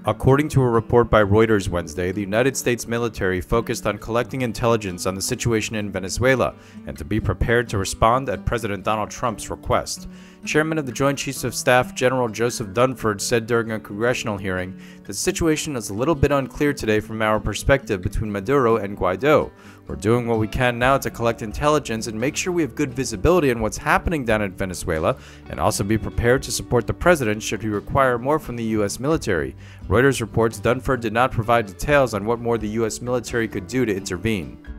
According to a report by Reuters Wednesday, the United States military focused on collecting intelligence on the situation in Venezuela and to be prepared to respond at President Donald Trump's request. Chairman of the Joint Chiefs of Staff General Joseph Dunford said during a congressional hearing, "The situation is a little bit unclear today from our perspective between Maduro and Guaido. We're doing what we can now to collect intelligence and make sure we have good visibility on what's happening down in Venezuela, and also be prepared to support the president should he require more from the U.S. military." Reuters reports Dunford did not provide details on what more the U.S. military could do to intervene.